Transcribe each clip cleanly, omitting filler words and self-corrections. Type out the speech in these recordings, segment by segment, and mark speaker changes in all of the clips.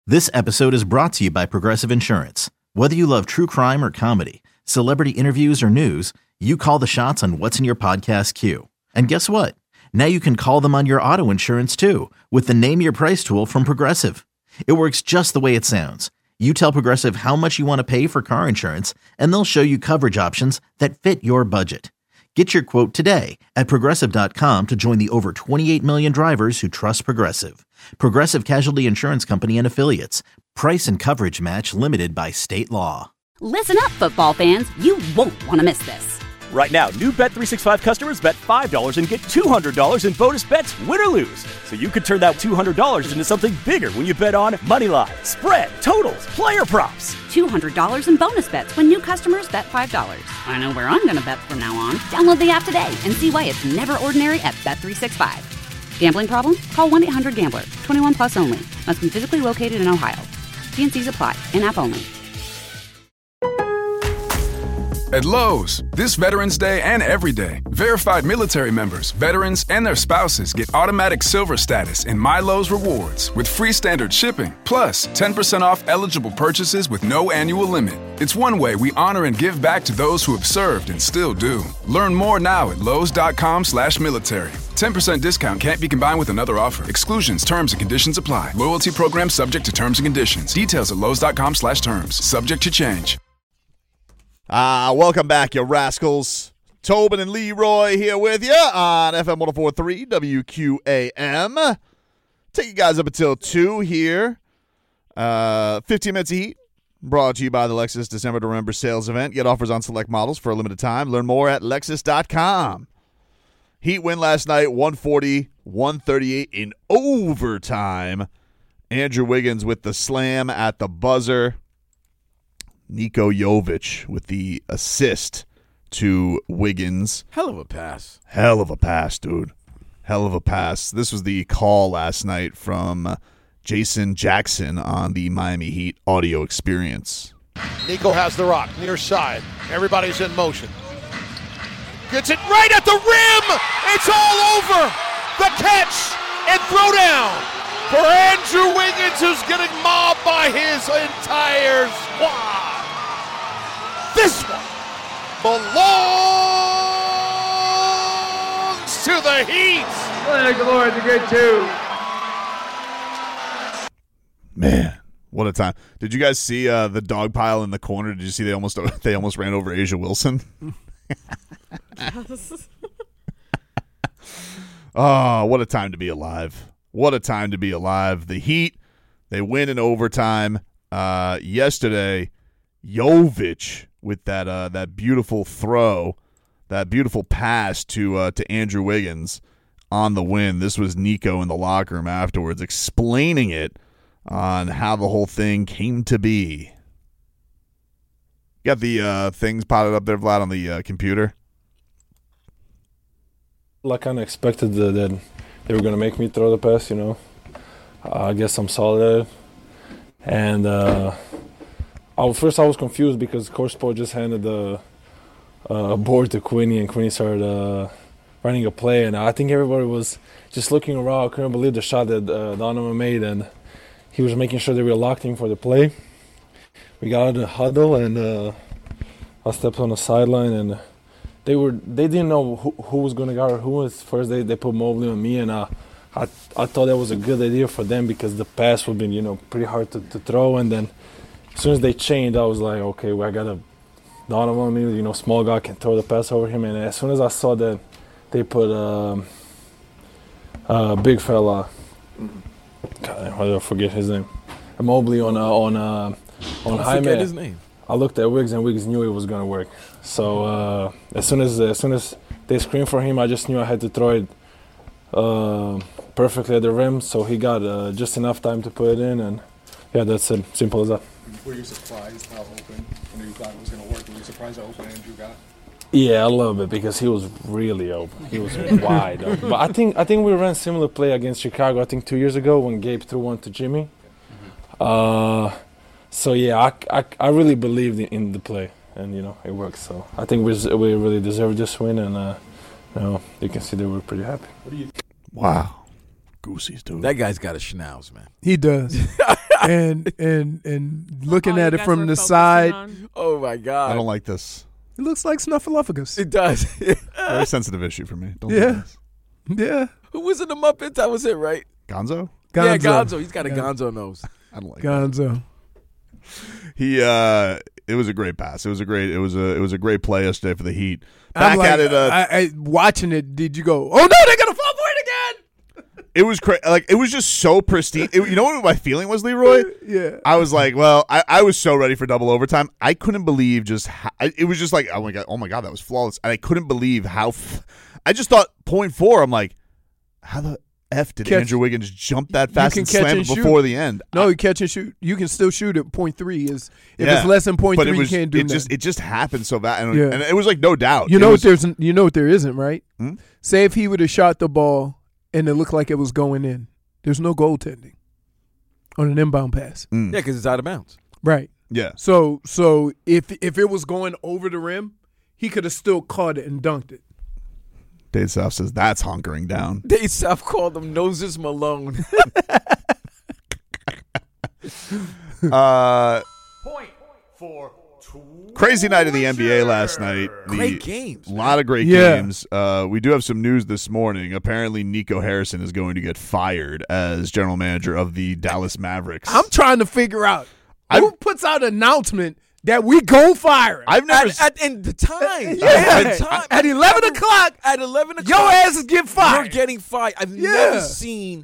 Speaker 1: This episode is brought to you by Progressive Insurance. Whether you love true crime or comedy, celebrity interviews or news, you call the shots on what's in your podcast queue. And guess what? Now you can call them on your auto insurance too with the Name Your Price tool from Progressive. It works just the way it sounds. You tell Progressive how much you want to pay for car insurance, and they'll show you coverage options that fit your budget. Get your quote today at Progressive.com to join the over 28 million drivers who trust Progressive. Progressive Casualty Insurance Company and Affiliates. Price and coverage match limited by state law.
Speaker 2: Listen up, football fans. You won't want to miss this.
Speaker 3: Right now, new Bet365 customers bet $5 and get $200 in bonus bets, win or lose. So you could turn that $200 into something bigger when you bet on Moneyline, spread, totals, player props.
Speaker 2: $200 in bonus bets when new customers bet $5. I know where I'm going to bet from now on. Download the app today and see why it's never ordinary at Bet365. Gambling problem? Call 1-800-GAMBLER. 21 plus only. Must be physically located in Ohio. T&Cs apply. In-app only.
Speaker 4: At Lowe's, this Veterans Day and every day, verified military members, veterans, and their spouses get automatic silver status in My Lowe's Rewards with free standard shipping, plus 10% off eligible purchases with no annual limit. It's one way we honor and give back to those who have served and still do. Learn more now at lowes.com/military. 10% discount can't be combined with another offer. Exclusions, terms, and conditions apply. Loyalty program subject to terms and conditions. Details at lowes.com/terms. Subject to change.
Speaker 5: Welcome back, you rascals. Tobin and Leroy here with you on FM 104.3 WQAM. Take you guys up until 2 here. 15 minutes of heat. Brought to you by the Lexus December to Remember sales event. Get offers on select models for a limited time. Learn more at Lexus.com. Heat win last night, 140-138 in overtime. Andrew Wiggins with the slam at the buzzer. Niko Jovic with the assist to Wiggins.
Speaker 6: Hell of a pass.
Speaker 5: Hell of a pass, dude. Hell of a pass. This was the call last night from Jason Jackson on the Miami Heat audio experience.
Speaker 7: Niko has the rock, near side. Everybody's in motion. Gets it right at the rim. It's all over. The catch and throw down for Andrew Wiggins, who's getting mobbed by his entire squad. This one belongs to the Heat.
Speaker 8: Good Lord, the good too.
Speaker 5: Man, what a time! Did you guys see the dog pile in the corner? Did you see they almost ran over Asia Wilson? Oh, what a time to be alive! What a time to be alive! The Heat, they win in overtime. Yesterday, Jovic with that beautiful throw, that beautiful pass to Andrew Wiggins on the win. This was Niko in the locker room afterwards explaining it on how the whole thing came to be. You got the things potted up there, Vlad, on the computer?
Speaker 9: I kind of expected that they were going to make me throw the pass, you know. I guess I'm solid at it. And first I was confused because Coach Spo just handed the board to Quinny, and Quinny started running a play. And I think everybody was just looking around. I couldn't believe the shot that Donovan made, and he was making sure that we were locked in for the play. We got out of the huddle, and I stepped on the sideline, and they didn't know who was going to guard who. Was first they put Mobley on me, and I thought that was a good idea for them because the pass would be pretty hard to throw. And then as soon as they changed, I was like, okay, well, I got a Donovan on me, small guy can throw the pass over him. And as soon as I saw that they put big fella, God, I forget his name, Mobley on Jaime.
Speaker 6: Forget his name.
Speaker 9: I looked at Wiggs, and Wiggs knew it was going to work. So as soon as they screamed for him, I just knew I had to throw it perfectly at the rim. So he got just enough time to put it in, and yeah, that's it. Simple as that.
Speaker 10: Were you surprised how open, when you thought it was going to work? Were you surprised how open Andrew got?
Speaker 9: Yeah, a little bit because he was really open. He was wide open. But I think we ran similar play against Chicago. I think 2 years ago when Gabe threw one to Jimmy. So yeah, I really believed in the play, and it worked. So I think we really deserved this win, and you can see that we're pretty happy.
Speaker 5: Wow, Goosey's dude.
Speaker 6: That guy's got a schnauz, man.
Speaker 11: He does.
Speaker 6: and looking at it from the side.
Speaker 11: Oh my God!
Speaker 5: I don't like this.
Speaker 6: It looks like Snuffleupagus.
Speaker 11: It does.
Speaker 5: Very sensitive issue for me. Don't do
Speaker 6: Yeah.
Speaker 5: this.
Speaker 6: Yeah.
Speaker 11: Who was in the Muppets? That was it, right?
Speaker 5: Gonzo?
Speaker 11: Yeah, Gonzo. He's got a Gonzo nose.
Speaker 5: I don't like
Speaker 6: Gonzo.
Speaker 5: That. It was a great pass. It was a great play yesterday for the Heat. Back
Speaker 6: like,
Speaker 5: at it.
Speaker 6: I watching it. Did you go? Oh no, they're gonna fall for it again.
Speaker 5: It was crazy. Like it was just so pristine. You know what my feeling was, Leroy?
Speaker 6: Yeah.
Speaker 5: I was like, well, I was so ready for double overtime. I couldn't believe it was just like, oh my god, that was flawless. And I couldn't believe how. I just thought 0.4. I'm like, how the F did Andrew Wiggins jump that fast and slam it before the end?
Speaker 6: No, you catch and shoot. You can still shoot at 0.3. If it's less than 0.3, you can't do that.
Speaker 5: It just happened so bad, and it was like no doubt.
Speaker 6: You know what there isn't, right? Say if he would have shot the ball and it looked like it was going in. There's no goaltending on an inbound pass.
Speaker 11: Yeah, because it's out of bounds.
Speaker 6: Right.
Speaker 5: Yeah.
Speaker 6: So if it was going over the rim, he could have still caught it and dunked it.
Speaker 5: Dave South says that's hunkering down.
Speaker 11: Dave South called him Noses Malone.
Speaker 5: Point for crazy night in the NBA last night.
Speaker 11: Great games.
Speaker 5: A lot of great games. We do have some news this morning. Apparently, Nico Harrison is going to get fired as general manager of the Dallas Mavericks.
Speaker 6: I'm trying to figure out who puts out an announcement that we go fire him.
Speaker 5: I've never
Speaker 11: and the time.
Speaker 6: At 11 o'clock.
Speaker 11: At 11 o'clock.
Speaker 6: Your ass is getting fired.
Speaker 11: You're getting fired. I've never seen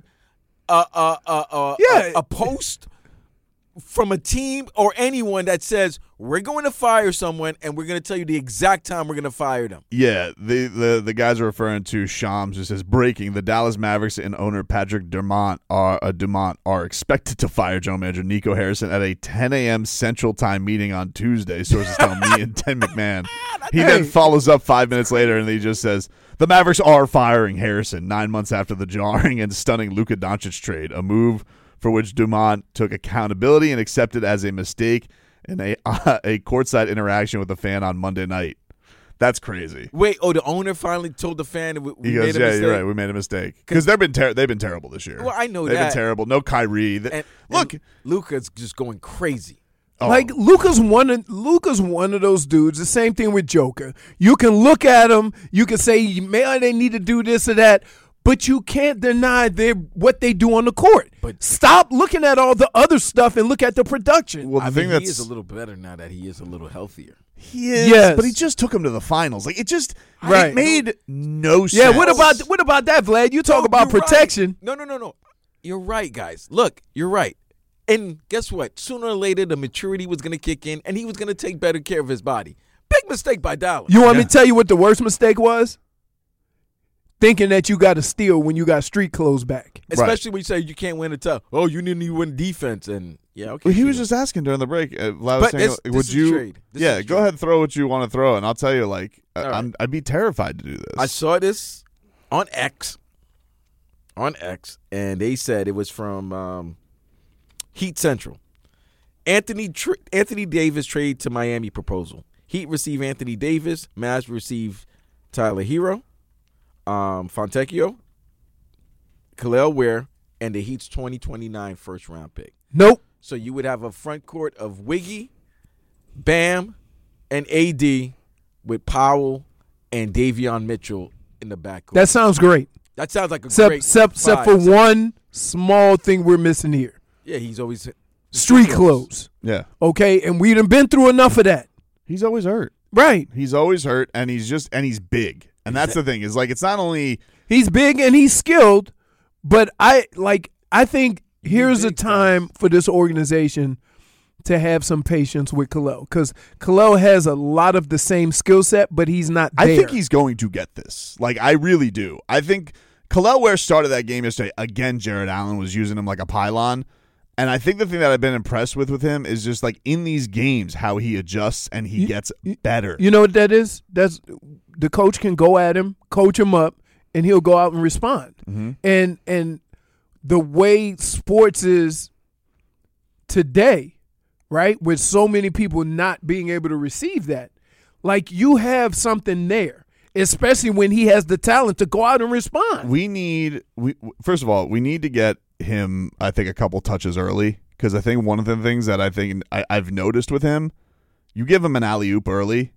Speaker 11: a post from a team or anyone that says we're going to fire someone and we're going to tell you the exact time we're going to fire them.
Speaker 5: Yeah, the guys are referring to Shams, who says breaking: the Dallas Mavericks and owner Patrick Dumont are expected to fire general manager Nico Harrison at a 10 a.m. Central Time meeting on Tuesday. Sources tell me and Ted McMahon. He then follows up 5 minutes later and he just says the Mavericks are firing Harrison 9 months after the jarring and stunning Luka Doncic trade, a move for which Dumont took accountability and accepted as a mistake in a courtside interaction with a fan on Monday night. That's crazy.
Speaker 11: Wait, the owner finally told the fan we
Speaker 5: he goes,
Speaker 11: made a mistake?
Speaker 5: You're right, we made a mistake. Because they've been terrible this year.
Speaker 11: Well, I know
Speaker 5: they've been terrible. No Kyrie.
Speaker 11: Look, Luka's just going crazy.
Speaker 5: Oh.
Speaker 6: Like Luka's one of those dudes. The same thing with Joker. You can look at him. You can say, man, they need to do this or that. But you can't deny what they do on the court. But stop looking at all the other stuff and look at the production.
Speaker 5: Well,
Speaker 11: he is a little better now that he is a little healthier.
Speaker 5: He is, but he just took him to the finals. Like it made no sense.
Speaker 6: Yeah, what about that, Vlad? You talk about protection.
Speaker 11: Right. No. You're right, guys. Look, you're right. And guess what? Sooner or later, the maturity was going to kick in, and he was going to take better care of his body. Big mistake by Dallas.
Speaker 6: You want me to tell you what the worst mistake was? Thinking that you got to steal when you got street clothes back.
Speaker 11: Especially when you say you can't win a tough. Oh, you need to win defense. And okay.
Speaker 5: Well, he was just asking during the break. Was saying, would you? Go ahead and throw what you want to throw. And I'll tell you, I'd be terrified to do this.
Speaker 11: I saw this on X. And they said it was from Heat Central. Anthony Davis trade to Miami proposal. Heat receive Anthony Davis. Mavs receive Tyler Hero. Fontecchio, Khalil Ware, and the Heat's 2029 first-round pick.
Speaker 6: Nope.
Speaker 11: So you would have a front court of Wiggy, Bam, and AD with Powell and Davion Mitchell in the backcourt.
Speaker 6: That sounds great.
Speaker 11: That sounds like
Speaker 6: except for one small thing we're missing here.
Speaker 11: Yeah, he's always
Speaker 6: street clothes.
Speaker 5: Yeah.
Speaker 6: Okay, and we done been through enough of that.
Speaker 5: He's always hurt.
Speaker 6: Right.
Speaker 5: He's always hurt, and he's big. And that's the thing, is like it's not only
Speaker 6: he's big and he's skilled, but I think here's a time for this organization to have some patience with Khalil, because Khalil has a lot of the same skill set, but he's not there.
Speaker 5: I think he's going to get this. Like, I really do. I think Khalil Ware started that game yesterday. Again, Jared Allen was using him like a pylon. And I think the thing that I've been impressed with him is just like in these games how he adjusts and he gets better.
Speaker 6: You know what that is? That's the coach can go at him, coach him up, and he'll go out and respond.
Speaker 5: Mm-hmm.
Speaker 6: And the way sports is today, right, with so many people not being able to receive that, like you have something there, especially when he has the talent to go out and respond.
Speaker 5: First of all, we need to get him, I think, a couple touches early, because I think one of the things that I've noticed with him, you give him an alley-oop early,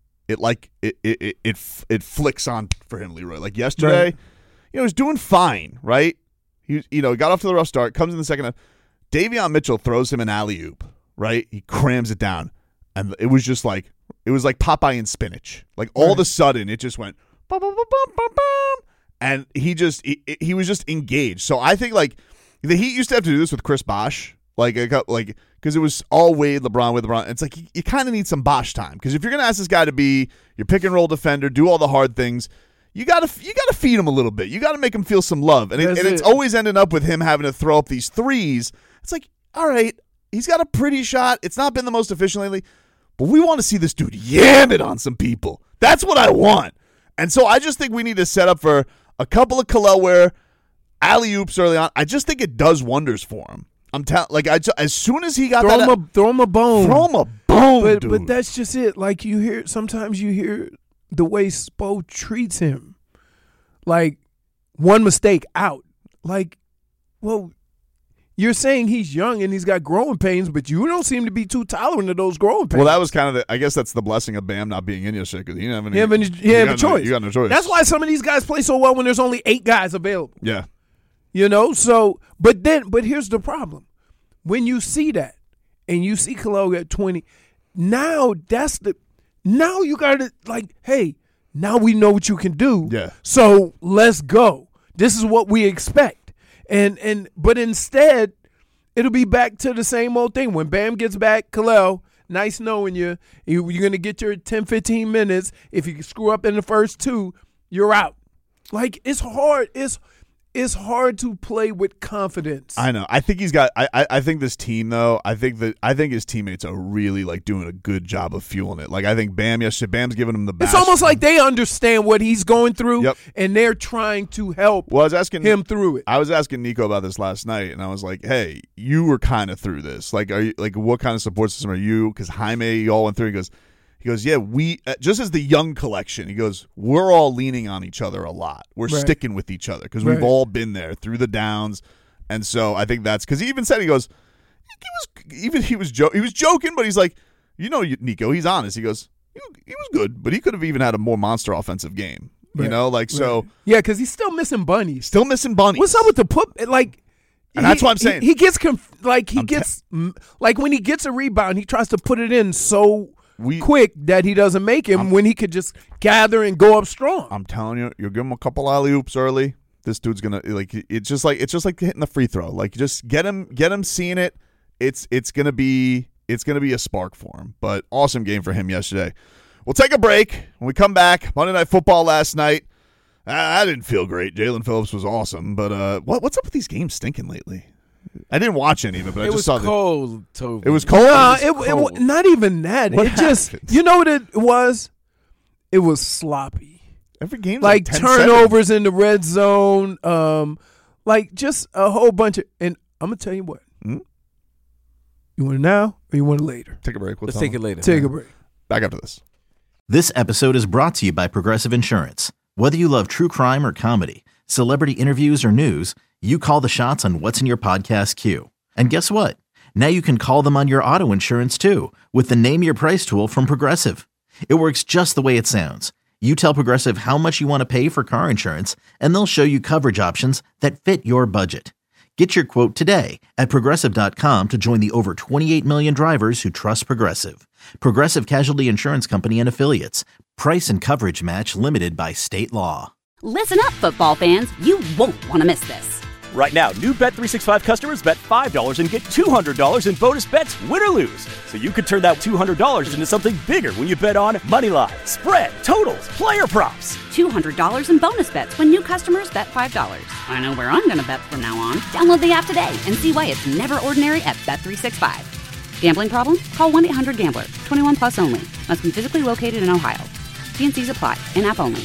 Speaker 5: it flicks on for him, Leroy. Like yesterday,
Speaker 6: Right.
Speaker 5: he was doing fine, right? He got off to the rough start, comes in the second half. Davion Mitchell throws him an alley-oop, right? He crams it down, and it was like Popeye and spinach. Like all of a sudden, it just went bum, bum, bum, bum, bum, bum, and he was just engaged. So I think like the Heat used to have to do this with Chris Bosh, because it was all Wade, LeBron. It's like you kind of need some Bosh time, because if you're gonna ask this guy to be your pick and roll defender, do all the hard things, you gotta feed him a little bit. You gotta make him feel some love, and it's always ending up with him having to throw up these threes. It's like, all right, he's got a pretty shot. It's not been the most efficient lately, but we want to see this dude yam it on some people. That's what I want. And so I just think we need to set up for a couple of Kalel Ware alley-oops early on. I just think it does wonders for him. As soon as he got
Speaker 6: throw him a bone.
Speaker 5: Throw him a bone, dude.
Speaker 6: But that's just it. Like sometimes you hear the way Spo treats him. Like one mistake out. Like, well, you're saying he's young and he's got growing pains, but you don't seem to be too tolerant of those growing pains.
Speaker 5: Well, that was kind of I guess that's the blessing of Bam not being in yesterday, because he didn't have
Speaker 6: a choice.
Speaker 5: You got no choice.
Speaker 6: That's why some of these guys play so well when there's only 8 guys available.
Speaker 5: Yeah.
Speaker 6: So, but here's the problem. When you see that and you see Kalel at 20, now you got to like, hey, now we know what you can do.
Speaker 5: Yeah.
Speaker 6: So let's go. This is what we expect. But instead, it'll be back to the same old thing. When Bam gets back, Kalel, nice knowing you. You're going to get your 10, 15 minutes. If you screw up in the first 2, you're out. Like, it's hard. It's hard to play with confidence.
Speaker 5: I know. I think he's got. I think this team though. I think his teammates are really like doing a good job of fueling it. Like I think Bam's giving him the best.
Speaker 6: It's almost like they understand what he's going through,
Speaker 5: Yep.
Speaker 6: and they're trying to help him through it.
Speaker 5: I was asking Nico about this last night, and I was like, "Hey, you were kind of through this. Like, are you like what kind of support system are you? Because Jaime, you all went through." He goes, yeah, we just as the young collection, he goes, we're all leaning on each other a lot. We're sticking with each other because we've all been there through the downs. And so I think that's because he even said, he goes, he was joking, but he's like, Nico, he's honest. He goes, he was good, but he could have even had a more monster offensive game. So.
Speaker 6: Yeah, because he's still missing bunnies.
Speaker 5: What's
Speaker 6: up with the put? Like,
Speaker 5: and that's what I'm saying.
Speaker 6: He gets when he gets a rebound, he tries to put it in so quick that he doesn't make him when he could just gather and go up strong.
Speaker 5: I'm telling you, you give him a couple alley-oops early, this dude's gonna it's just like hitting the free throw. Like just get him seeing it. It's gonna be a spark for him. But awesome game for him yesterday. We'll take a break. When we come back, Monday Night Football last night. I didn't feel great. Jalen Phillips was awesome, but what's up with these games stinking lately? I didn't watch any of it, but I just saw
Speaker 11: cold, Toby.
Speaker 5: It was cold.
Speaker 6: It not even that.
Speaker 5: What
Speaker 6: it just
Speaker 5: happened?
Speaker 6: You know what it was? It was sloppy.
Speaker 5: Every game
Speaker 6: like
Speaker 5: 10-7.
Speaker 6: turnovers in the red zone, like just a whole bunch of. And I'm gonna tell you what. You want it now or you want it later?
Speaker 5: Take a break.
Speaker 11: Let's take it later.
Speaker 6: Take a break.
Speaker 5: Back after this.
Speaker 1: This episode is brought to you by Progressive Insurance. Whether you love true crime or comedy, celebrity interviews or news, you call the shots on what's in your podcast queue. And guess what? Now you can call them on your auto insurance too with the Name Your Price tool from Progressive. It works just the way it sounds. You tell Progressive how much you want to pay for car insurance, and they'll show you coverage options that fit your budget. Get your quote today at Progressive.com to join the over 28 million drivers who trust Progressive. Progressive Casualty Insurance Company and Affiliates. Price and coverage match limited by state law.
Speaker 2: Listen up, football fans. You won't want to miss this.
Speaker 3: Right now, new Bet365 customers bet $5 and get $200 in bonus bets, win or lose. So you could turn that $200 into something bigger when you bet on Moneyline, spread, totals, player props.
Speaker 2: $200 in bonus bets when new customers bet $5. I know where I'm going to bet from now on. Download the app today and see why it's never ordinary at Bet365. Gambling problem? Call 1-800-GAMBLER. 21 plus only. Must be physically located in Ohio. T&Cs apply. In-app only.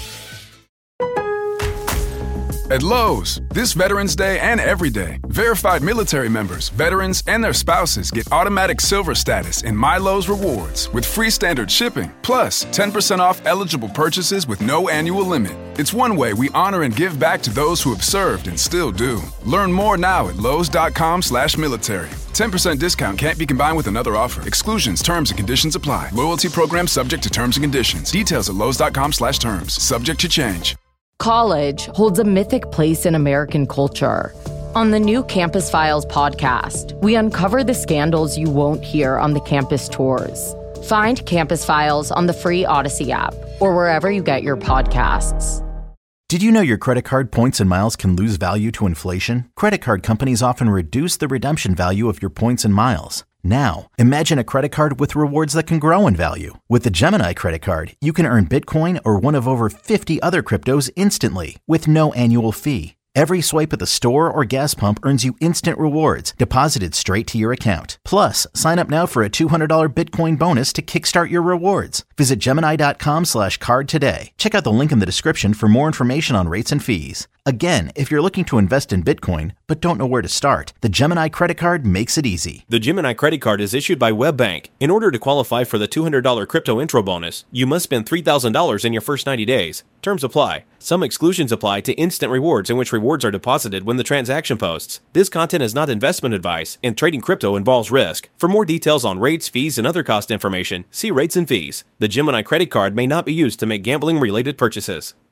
Speaker 4: At Lowe's, this Veterans Day and every day, verified military members, veterans, and their spouses get automatic silver status in My Lowe's Rewards with free standard shipping, plus 10% off eligible purchases with no annual limit. It's one way we honor and give back to those who have served and still do. Learn more now at Lowe's.com/military. 10% discount can't be combined with another offer. Exclusions, terms, and conditions apply. Loyalty program subject to terms and conditions. Details at lowes.com/terms. Subject to change.
Speaker 12: College holds a mythic place in American culture. On the new Campus Files podcast, we uncover the scandals you won't hear on the campus tours. Find Campus Files on the free Odyssey app or wherever you get your podcasts.
Speaker 1: Did you know your credit card points and miles can lose value to inflation? Credit card companies often reduce the redemption value of your points and miles. Now, imagine a credit card with rewards that can grow in value. With the Gemini credit card, you can earn Bitcoin or one of over 50 other cryptos instantly with no annual fee. Every swipe at the store or gas pump earns you instant rewards deposited straight to your account. Plus, sign up now for a $200 Bitcoin bonus to kickstart your rewards. Visit Gemini.com/card today. Check out the link in the description for more information on rates and fees. Again, if you're looking to invest in Bitcoin but don't know where to start, the Gemini credit card makes it easy.
Speaker 13: The Gemini credit card is issued by WebBank. In order to qualify for the $200 crypto intro bonus, you must spend $3,000 in your first 90 days. Terms apply. Some exclusions apply to instant rewards in which rewards are deposited when the transaction posts. This content is not investment advice, and trading crypto involves risk. For more details on rates, fees, and other cost information, see rates and fees. The Gemini credit card may not be used to make gambling-related purchases.